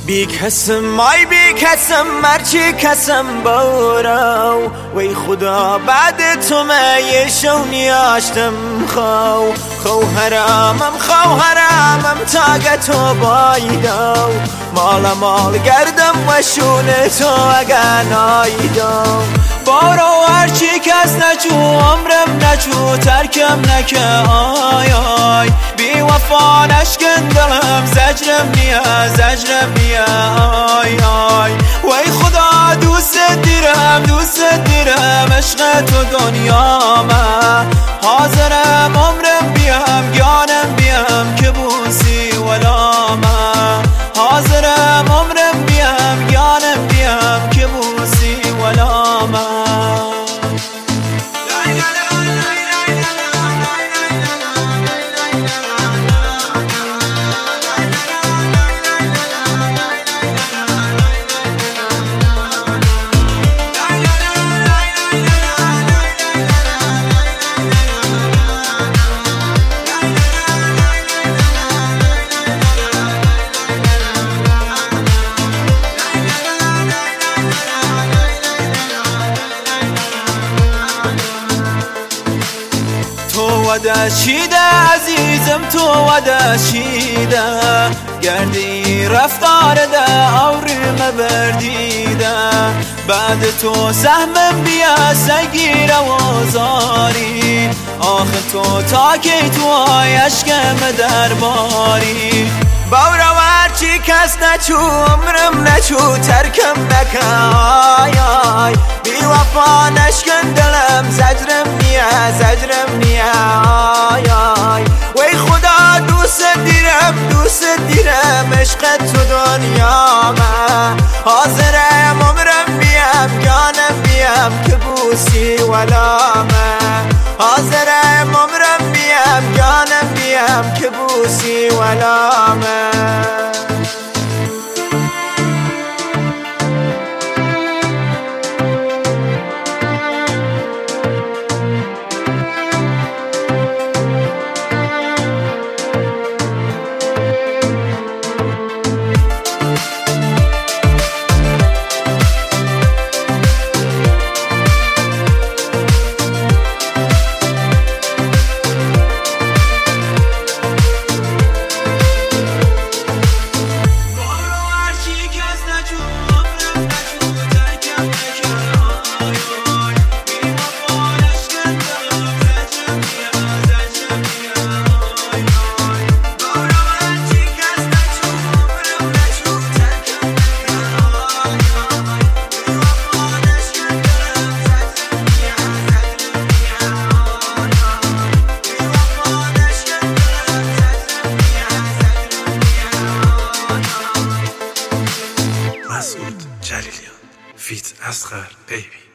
بی کسم ای بی کسم مرچی کسم بورو وی خدا بعد تو می شونیاشتم خو حرامم تاگ تو بایدو مال گردم و شونه تو اگه نایدو بارو هرچی کس نچو عمرم نچو ترکم نکه آی آی بی وفا نشکن دلم زجرم نیا آی آی وی خدا دوست دیرم عشق تو دنیامه حاضرم عمرم بیام گانم بیام که بوسی ولامه حاضرم عمرم بیام گانم بیام که بوسی ولامه ودشیده عزیزم تو ودشیده گردی رفتار ده آورم بردیده بعد تو سهمم بیا سگیر وزاری آخه تو تاکی تو عشقم درباری باورا هرچی کس نچو عمرم نچو ترکم نکه آی آی بی وفا نشکن دلم زجرم نیا آی آی وی خدا دوست دیرم عشق تو دنیامه حاضرم عمرم بیام گانم بیام که بوسی ولامه حاضرم عمرم بیام گانم بیام که بوسی ولامه مسعود جلیلیان فیت اصغر بیبی